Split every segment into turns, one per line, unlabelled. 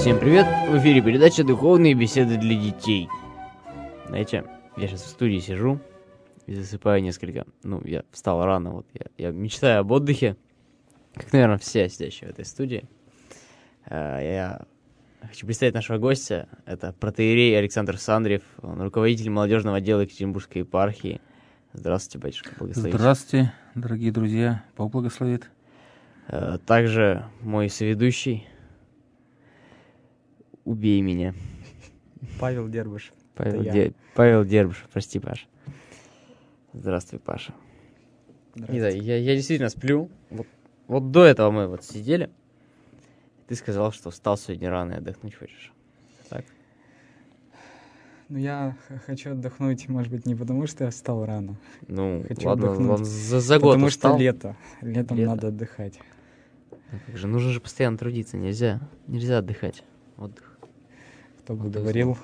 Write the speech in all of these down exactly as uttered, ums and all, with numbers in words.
Всем привет! В эфире передача «Духовные беседы для детей». Знаете, я сейчас в студии сижу и засыпаю несколько. Ну, я встал рано, вот я, я мечтаю об отдыхе, как, наверное, все сидящие в этой студии. Я хочу представить нашего гостя. Это протоиерей Александр Сандрев, он руководитель молодежного отдела Екатеринбургской епархии. Здравствуйте, батюшка, благословите.
Здравствуйте, дорогие друзья, Бог благословит.
Также мой соведущий. Убей меня.
Павел Дербыш.
Павел, Де... Павел Дербыш, прости, Паша. Здравствуй, Паша. Не знаю, я, я действительно сплю. Вот, вот до этого мы вот сидели. Ты сказал, что встал сегодня рано и отдохнуть хочешь. Так?
Ну, я х- хочу отдохнуть, может быть, не потому, что я встал рано.
Ну,
хочу
ладно,
отдохнуть,
он за, за год
потому
устал.
что лето. Летом
Лето.
надо отдыхать.
Ну, как же, нужно же постоянно трудиться, нельзя. Нельзя отдыхать. Отдых.
Кто бы
Отдых
говорил.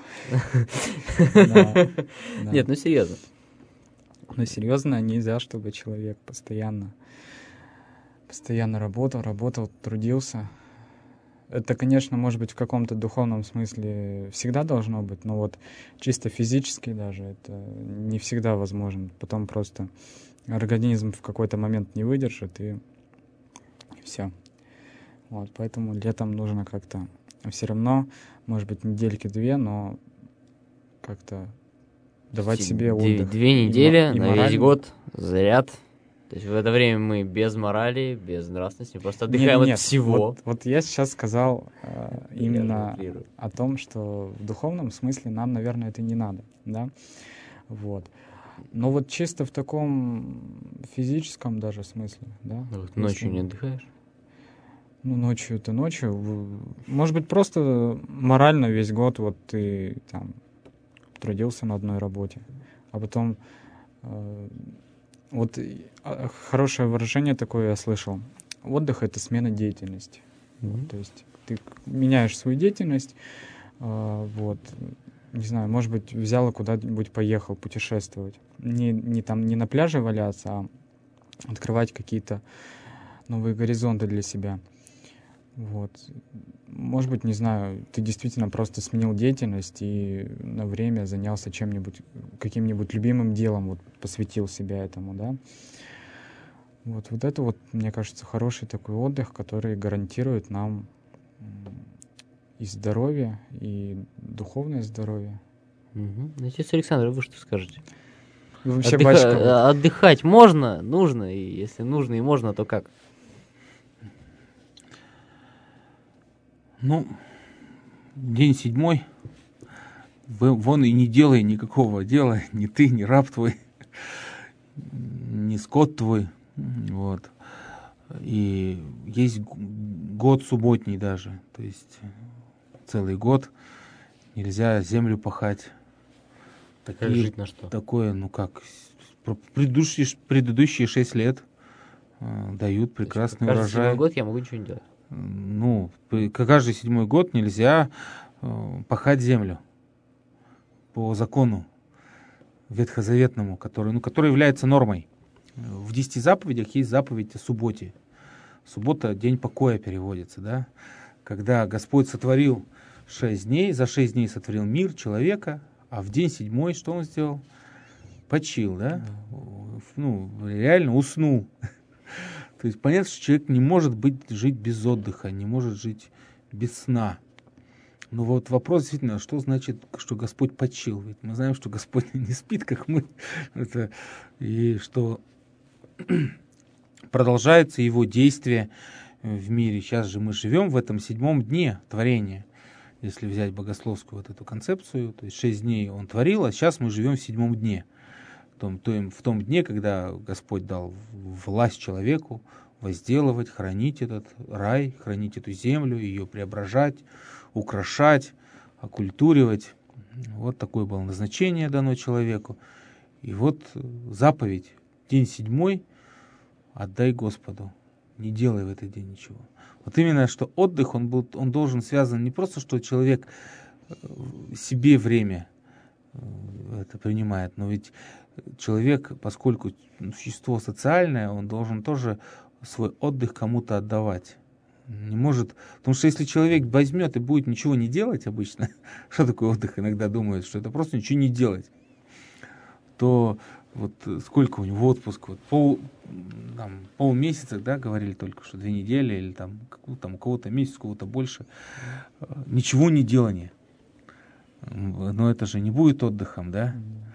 Нет, ну серьезно.
Но серьезно, нельзя, чтобы человек постоянно, постоянно работал, работал, трудился. Это, конечно, может быть, в каком-то духовном смысле всегда должно быть, но вот чисто физически даже это не всегда возможно. Потом просто организм в какой-то момент не выдержит, и все. Вот, поэтому летом нужно как-то все равно, может быть, недельки-две, но как-то давать себе
Две,
отдых.
две недели
и, и
на
морально.
весь год заряд. То есть в это время мы без морали, без нравственности, просто отдыхаем
Нет, нет,
от всего.
Вот, вот я сейчас сказал э, именно
Я
о том, что в духовном смысле нам, наверное, это не надо, да, вот. Но вот чисто в таком физическом даже смысле, да.
Ну, вот
если-
ночью не отдыхаешь?
Ну, ночью это ночью. В- Может быть, просто морально весь год вот ты там трудился на одной работе, а потом э, вот и, а, хорошее выражение такое я слышал. Отдых — это смена деятельности.
Мгм.
То есть ты к- меняешь свою деятельность, э, вот, не знаю, может быть, взял и куда-нибудь поехал путешествовать. Не, не там, не на пляже валяться, а открывать какие-то новые горизонты для себя. Вот. Может быть, не знаю, ты действительно просто сменил деятельность и на время занялся чем-нибудь, каким-нибудь любимым делом, вот посвятил себя этому, да. Вот, вот это вот, мне кажется, хороший такой отдых, который гарантирует нам м, и здоровье, и духовное здоровье.
Угу. Отец Александр, вы что скажете?
И вообще,
Отдыха-
батюшка, вот,
а, Отдыхать можно, нужно, и если нужно и можно, то как?
Ну, день седьмой, в- вон и не делай никакого дела, ни ты, ни раб твой, ни скот твой, вот. И есть г- год субботний даже, то есть целый год нельзя землю пахать.
Как
Такие-
жить на что?
Такое, ну как, с- про- предыдущие, ш- предыдущие шесть лет э, дают прекрасный
Каждый
урожай.
седьмой год я могу ничего не делать.
Ну, п- каждый седьмой год нельзя э, пахать землю по закону ветхозаветному, который, ну, который является нормой. В десяти заповедях есть заповедь о субботе. Суббота — день покоя переводится, да? Когда Господь сотворил шесть дней, за шесть дней сотворил мир, человека, а в день седьмой что он сделал? Почил, да? Ну, реально уснул. То есть понятно, что человек не может быть, жить без отдыха, не может жить без сна. Но вот вопрос действительно, что значит, что Господь почил? Ведь мы знаем, что Господь не спит, как мы. Это, и что продолжается его действие в мире. Сейчас же мы живем в этом седьмом дне творения. Если взять богословскую вот эту концепцию, то есть шесть дней он творил, а сейчас мы живем в седьмом дне. В том, то им- в том дне, когда Господь дал власть человеку возделывать, хранить этот рай, хранить эту землю, ее преображать, украшать, окультуривать. Вот такое было назначение дано человеку. И вот заповедь, день седьмой, отдай Господу, не делай в этот день ничего. Вот именно, что отдых, он, был, он должен связан не просто, что человек э, себе время э, это принимает, но ведь человек, поскольку существо социальное, он должен тоже свой отдых кому-то отдавать. Не может, потому что если человек возьмет и будет ничего не делать обычно, что такое отдых, иногда думают, что это просто ничего не делать, то вот сколько у него отпуск, вот пол, там, полмесяца, да, говорили только, что две недели, или там, там у кого-то месяц, у кого-то больше, ничего не делания. Но это же не будет отдыхом, да?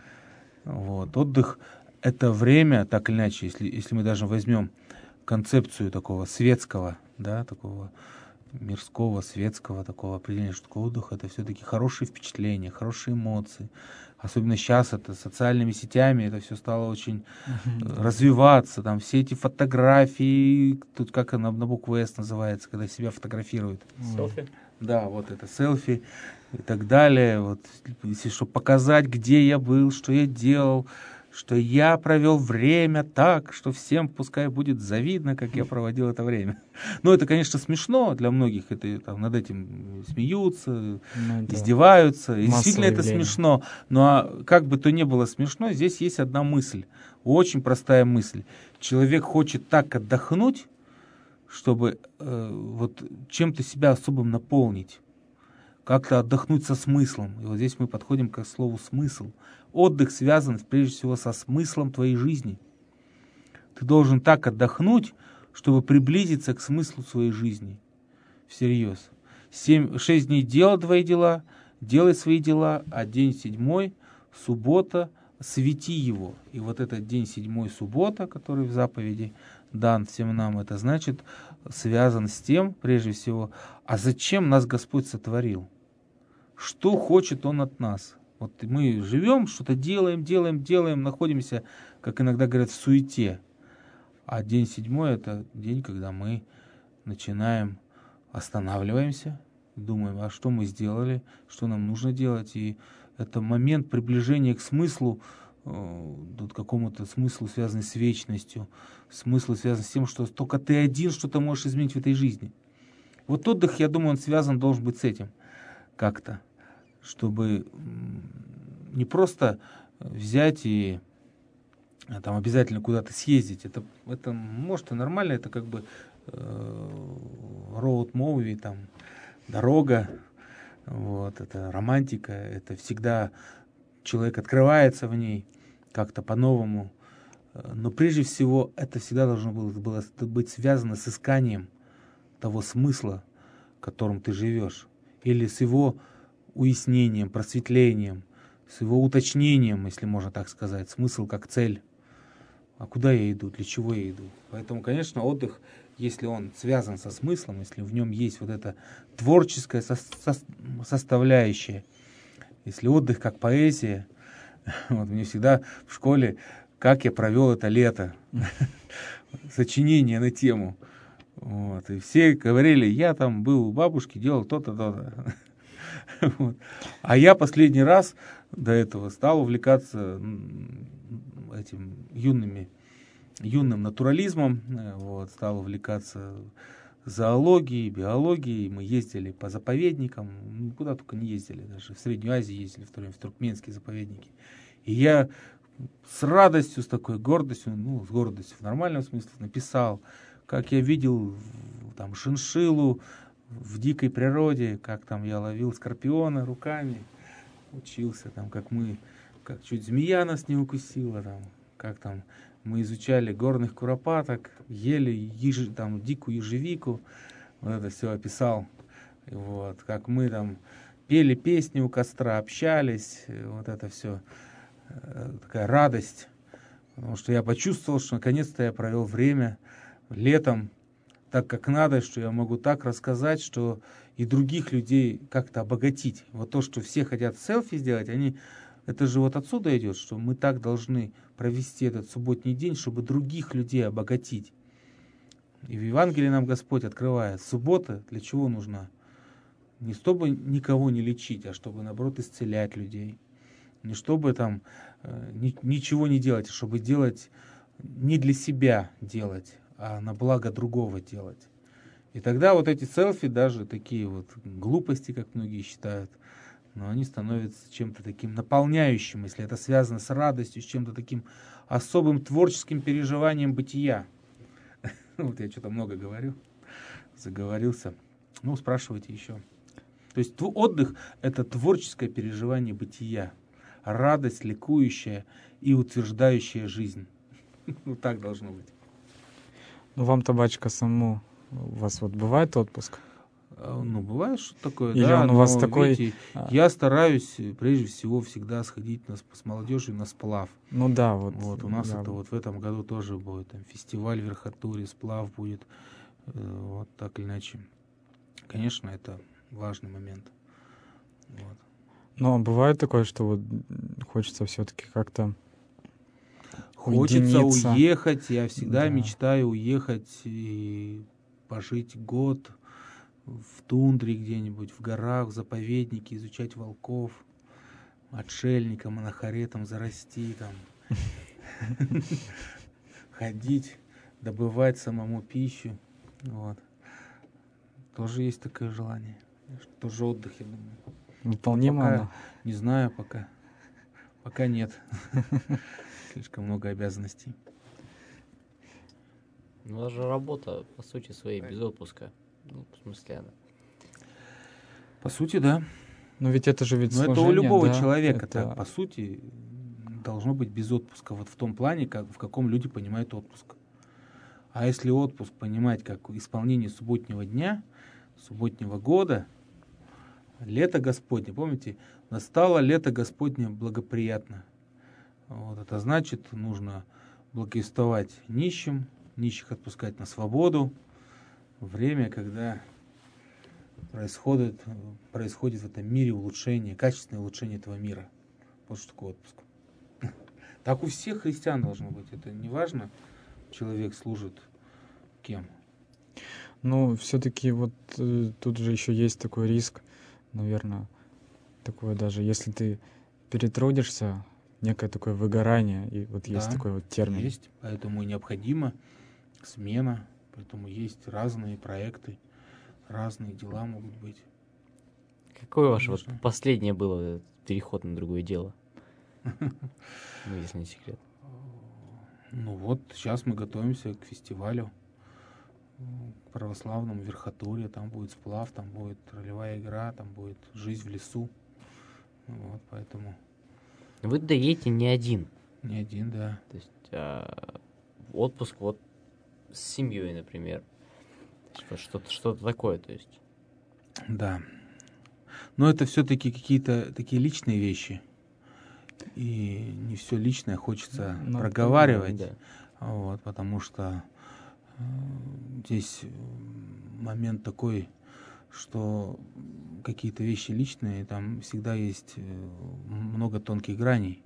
Вот. Отдых — это время, так или иначе, если, если мы даже возьмем концепцию такого светского, да, такого мирского, светского такого определения, что такое отдых — это все-таки хорошие впечатления, хорошие эмоции. Особенно сейчас это социальными сетями это все стало очень uh-huh. развиваться. Там все эти фотографии, тут как она на букву «С» называется, когда себя фотографируют.
Селфи?
Да, вот это селфи и так далее. Вот, если чтобы показать, где я был, что я делал, что я провел время так, что всем пускай будет завидно, как я проводил это время. Но это, конечно, смешно для многих, это, там, над этим смеются, ну, издеваются. И действительно это смешно. Но как бы то ни было смешно, здесь есть одна мысль, очень простая мысль. Человек хочет так отдохнуть, чтобы э, вот чем-то себя особым наполнить, как-то отдохнуть со смыслом. И вот здесь мы подходим к слову «смысл». Отдых связан прежде всего со смыслом твоей жизни. Ты должен так отдохнуть, чтобы приблизиться к смыслу своей жизни. Всерьез. Семь, шесть дней делай твои дела, делай свои дела, а день седьмой, суббота, свети его. И вот этот день седьмой, суббота, который в заповеди дан всем нам, это значит связан с тем, прежде всего, а зачем нас Господь сотворил? Что хочет Он от нас? Вот мы живем, что-то делаем, делаем, делаем, находимся, как иногда говорят, в суете. А день седьмой — это день, когда мы начинаем, останавливаемся, думаем, а что мы сделали, что нам нужно делать. И это момент приближения к смыслу, к какому-то смыслу, связанный с вечностью, смыслу, связанный с тем, что только ты один что-то можешь изменить в этой жизни. Вот отдых, я думаю, он связан должен быть с этим как-то, чтобы не просто взять и там обязательно куда-то съездить. Это, это может и нормально, это как бы road movie, там, дорога, вот, это романтика, это всегда человек открывается в ней как-то по-новому. Но прежде всего это всегда должно было, было быть связано с исканием того смысла, которым ты живешь, или с его уяснением, просветлением, с его уточнением, если можно так сказать, смысл как цель. А куда я иду, для чего я иду? Поэтому, конечно, отдых, если он связан со смыслом, если в нем есть вот эта творческая со- со- составляющая, если отдых как поэзия, вот мне всегда в школе, как я провел это лето, сочинение на тему. Вот. И все говорили, я там был у бабушки, делал то-то, то-то. Вот. А я последний раз до этого стал увлекаться этим юными, юным натурализмом, вот, стал увлекаться зоологией, биологией. Мы ездили по заповедникам, куда только не ездили, даже в Среднюю Азию ездили, в туркменские заповедники. И я с радостью, с такой гордостью, ну, с гордостью в нормальном смысле написал, как я видел там шиншиллу в дикой природе, как там я ловил скорпиона руками, учился там, как мы, как чуть змея нас не укусила, там, как там мы изучали горных куропаток, ели еж, там дикую ежевику, вот это все описал, вот, как мы там пели песни у костра, общались, вот это все, такая радость, потому что я почувствовал, что наконец-то я провел время летом так, как надо, что я могу так рассказать, что и других людей как-то обогатить. Вот то, что все хотят селфи сделать, они, это же вот отсюда идет, что мы так должны провести этот субботний день, чтобы других людей обогатить. И в Евангелии нам Господь открывает, суббота для чего нужна? Не чтобы никого не лечить, а чтобы, наоборот, исцелять людей. Не чтобы там э, ни, ничего не делать, а чтобы делать не для себя делать, а на благо другого делать. И тогда вот эти селфи, даже такие вот глупости, как многие считают, но они становятся чем-то таким наполняющим, если это связано с радостью, с чем-то таким особым творческим переживанием бытия. Вот я что-то много говорю. заговорился. Ну, спрашивайте еще. То есть тв- отдых — это творческое переживание бытия, радость, ликующая и утверждающая жизнь. Вот так должно быть.
Ну, вам, табачка, самому, у вас вот бывает отпуск?
А, Ну, бывает что такое,
Или
да,
он у вас
но,
такой,
видите,
а-
я стараюсь, э, прежде всего, всегда сходить на, с с молодежью на сплав.
Ну да, вот.
Вот, у нас
я-
это вот в этом году тоже будет, там, фестиваль в Верхотуре, сплав будет, э, вот так или иначе. Конечно, это важный момент. Вот.
Но бывает такое, что вот хочется все-таки как-то
Хочется
уединиться.
уехать, я всегда
Да.
мечтаю уехать и пожить год в тундре где-нибудь, в горах, в заповеднике, изучать волков, отшельником, анахоретом зарасти там, ходить, добывать самому пищу. Вот. Тоже есть такое желание. Тоже отдых, я думаю.
Выполнимо
Пока
оно?
не знаю, пока. Пока нет. Слишком много обязанностей.
Ну, у вас же работа, по сути своей, без отпуска. Ну, в смысле, она.
По сути, да.
Ну ведь это же ведь
Но это у
служение,
любого
да,
человека
это-
так, по сути, должно быть без отпуска. Вот в том плане, как, в каком люди понимают отпуск. А если отпуск понимать как исполнение субботнего дня, субботнего года, лето Господне, помните, настало лето Господне благоприятно. Вот, это значит, нужно благовествовать нищим, нищих отпускать на свободу. Время, когда происходит, происходит в этом мире улучшение, качественное улучшение этого мира. Вот что такое отпуск. Так у всех христиан должно быть. Это не важно, человек служит кем.
Ну, все-таки вот э, тут же еще есть такой риск, наверное, такое даже, если ты перетрудишься, некое такое выгорание, и вот есть
Да,
такой вот термин.
Есть, поэтому и необходима смена, поэтому есть разные проекты, разные дела могут быть.
Какое ваше вот
Конечно.
последнее было этот переход на другое дело? Ну, если не секрет.
Ну вот, сейчас мы готовимся к фестивалю м, к православному в Верхотуре, там будет сплав, там будет ролевая игра, там будет жизнь в лесу. Вот, поэтому
Вы туда едете не один.
не один, да.
То есть а, в отпуск вот с семьей, например. То есть вот Что-то, что-то такое, то есть.
Да. Но это все-таки какие-то такие личные вещи. И не все личное хочется
Ну,
проговаривать.
Да.
Вот, потому что э, здесь э, момент такой, что какие-то вещи личные, там всегда есть э, много тонких граней.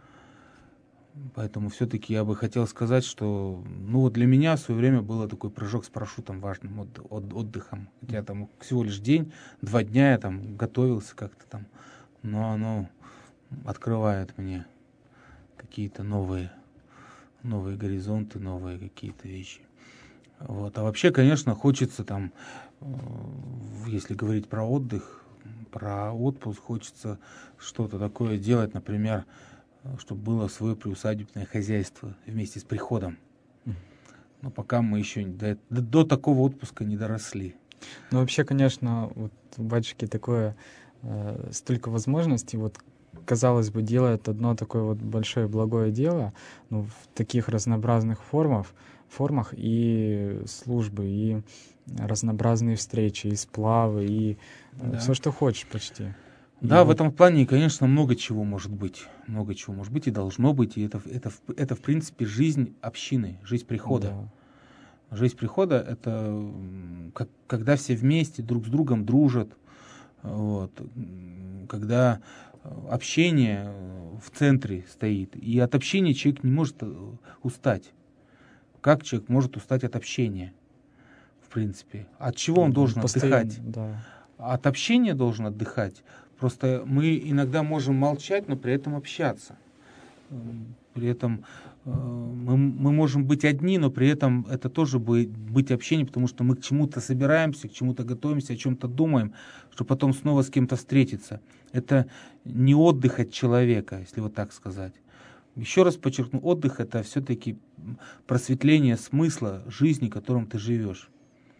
Поэтому все-таки я бы хотел сказать, что ну вот для меня в свое время было такой прыжок с парашютом важным от, от- отдыхом. Хотя там всего лишь день, два дня я там готовился как-то там, но оно открывает мне какие-то новые, новые горизонты, новые какие-то вещи. Вот. А вообще, конечно, хочется там, э, если говорить про отдых, про отпуск, хочется что-то такое делать, например, чтобы было свое приусадебное хозяйство вместе с приходом. Но пока мы еще до, до, до такого отпуска не доросли.
Ну, вообще, конечно, вот у батюшки такое, э, столько возможностей, вот, казалось бы, делает одно такое вот большое благое дело, ну, в таких разнообразных формах, формах и службы, и разнообразные встречи, и сплавы, и
Да.
все, что хочешь почти. И
Да, в
вот-
этом плане, конечно, много чего может быть. Много чего может быть и должно быть. И это, это, это в принципе, жизнь общины, жизнь прихода.
Да.
Жизнь прихода — это м, как, когда все вместе друг с другом дружат, вот, м, когда э, общение э, в центре стоит. И от общения человек не может э, устать. Как человек может устать от общения, в принципе? От чего он
Ну,
должен
постоянно,
отдыхать?
Да.
От общения должен отдыхать. Просто мы иногда можем молчать, но при этом общаться. М, При этом э, мы, мы можем быть одни, но при этом это тоже будет быть общение, потому что мы к чему-то собираемся, к чему-то готовимся, о чем-то думаем, чтобы потом снова с кем-то встретиться. Это не отдых от человека, если вот так сказать. Еще раз подчеркну, отдых — это все-таки просветление смысла жизни, которым ты живешь.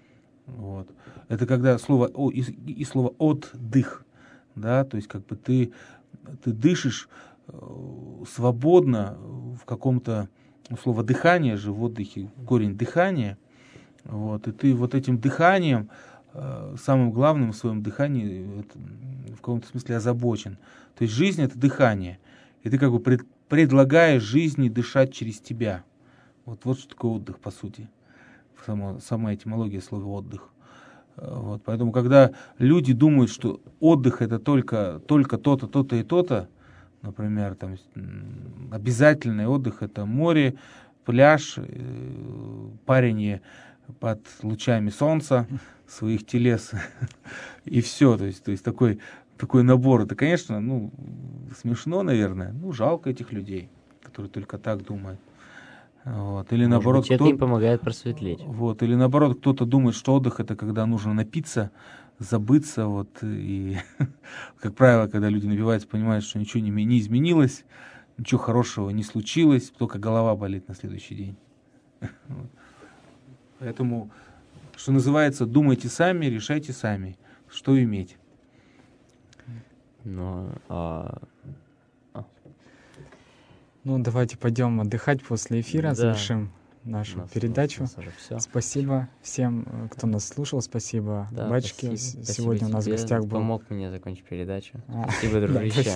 Вот. Это когда слово о, и, и слово отдых, да, то есть как бы ты, ты дышишь э, свободно в каком-то, ну, слово дыхание же в отдыхе, корень дыхания, вот, и ты вот этим дыханием, э, самым главным в своем дыхании, это, в каком-то смысле озабочен. То есть жизнь — это дыхание, и ты как бы пред, предлагаешь жизни дышать через тебя. Вот, вот что такое отдых, по сути. Сама, сама этимология слова отдых. Вот, поэтому, когда люди думают, что отдых — это только, только то-то, то-то и то-то, например, там, обязательный отдых — это море, пляж, парение под лучами солнца своих телес, и все. То есть, то есть такой, такой набор. Это, конечно, ну, смешно, наверное. Ну, жалко этих людей, которые только так думают. Вот. Или
Может
наоборот,
быть, это
кто...
им помогает просветлеть.
Вот. Или наоборот, кто-то думает, что отдых — это когда нужно напиться, забыться. Вот. И, как правило, когда люди напиваются, понимают, что ничего не, не изменилось, ничего хорошего не случилось, только голова болит на следующий день. Вот. Поэтому, что называется, думайте сами, решайте сами, что иметь.
Ну, а...
Ну, давайте пойдем отдыхать после эфира,
Да.
завершим нашу
у нас-
передачу.
у нас уже всё.
Спасибо всем, э, кто нас слушал. Спасибо,
Да,
батюшке.
спасибо.
С-
Спасибо
Сегодня у нас в
тебе.
гостях был...
Помог мне закончить передачу.
А,
Спасибо,
да,
дружище.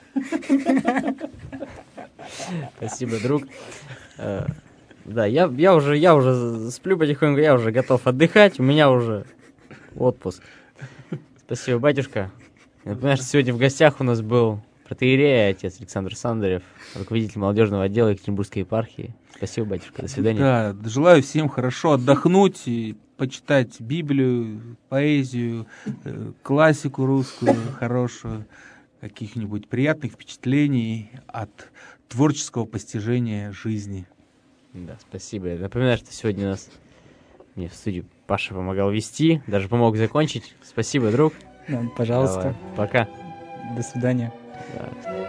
Спасибо, друг. Э, Да, я, я уже, я уже сплю потихоньку, я уже готов отдыхать, у меня уже отпуск. Спасибо, батюшка. Я напоминаю, что сегодня в гостях у нас был протоиерей, отец Александр Сандарев, руководитель молодежного отдела Екатеринбургской епархии. Спасибо, батюшка, до свидания.
Да, желаю всем хорошо отдохнуть и почитать Библию, поэзию, э, классику русскую хорошую, каких-нибудь приятных впечатлений от творческого постижения жизни.
Да, спасибо. Я напоминаю, что сегодня у нас мне в студию Паша помогал вести, даже помог закончить. Спасибо, друг.
да, пожалуйста.
Давай, пока.
До свидания.
Да.